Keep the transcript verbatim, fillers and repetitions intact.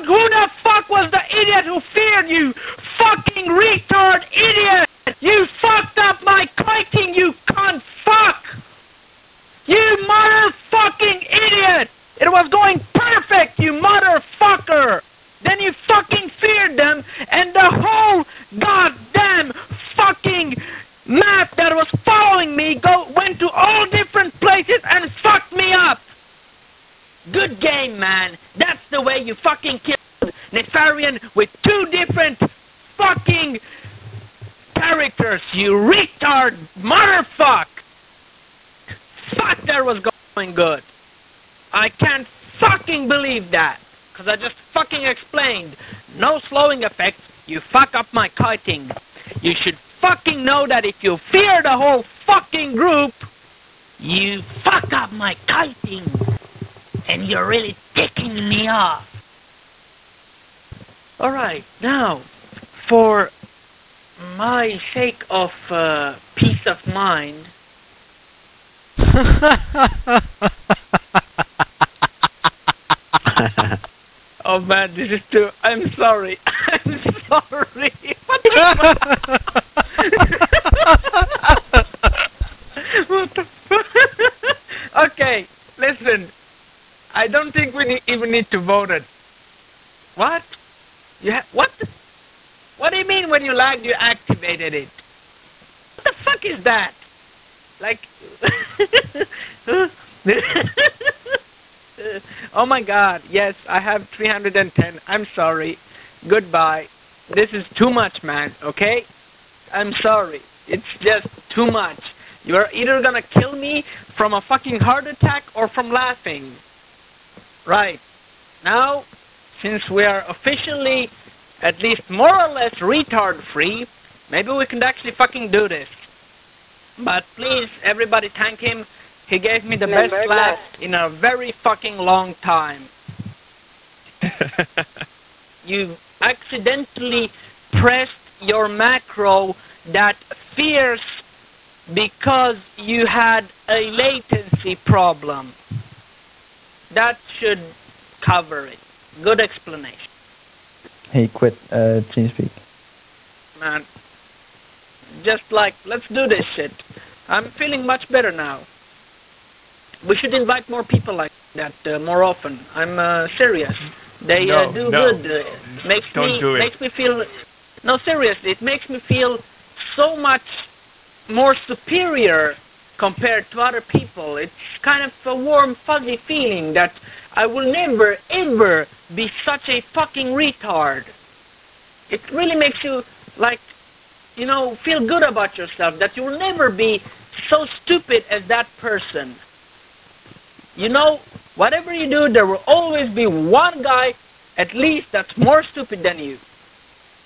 out who the fuck was the idiot who feared you. Fucking retard idiot. You fucked up my kiting, you cunt fuck. You motherfucking idiot. It was going perfect, you motherfucker. Then you fucking feared them, and the whole goddamn fucking map that was following me go went to all different places and fucked me up. Good game, man. That's the way you fucking killed Nefarian with two different fucking characters, you retard motherfuck. Fuck, that was going good. I can't fucking believe that. Because I just fucking explained. No slowing effect, you fuck up my kiting. You should fucking know that if you fear the whole fucking group, you fuck up my kiting. And you're really ticking me off. Alright, now, for my sake of uh, peace of mind... Oh man, this is too... I'm sorry. I'm sorry. What the fuck? What the fuck? Okay, listen. I don't think we need, even need to vote it. What? You ha what? The what do you mean when you lagged, you activated it? What the fuck is that? Like... Oh my god, yes, I have three hundred ten. I'm sorry. Goodbye. This is too much, man, okay? I'm sorry. It's just too much. You're either gonna kill me from a fucking heart attack or from laughing. Right. Now, since we are officially at least more or less retard-free, maybe we can actually fucking do this. But please, everybody thank him. He gave me the best laugh in a very fucking long time. You accidentally pressed your macro that fierce because you had a latency problem. That should cover it. Good explanation. Hey, quit uh, TeamSpeak. Man, just like, let's do this shit. I'm feeling much better now. We should invite more people like that uh, more often. I'm uh, serious. They no, uh, do no. good. Uh, makes Don't me do it. makes me feel. No, seriously, it makes me feel so much more superior compared to other people. It's kind of a warm, fuzzy feeling that I will never, ever be such a fucking retard. It really makes you, like, you know, feel good about yourself, that you will never be so stupid as that person. You know, whatever you do, there will always be one guy, at least, that's more stupid than you.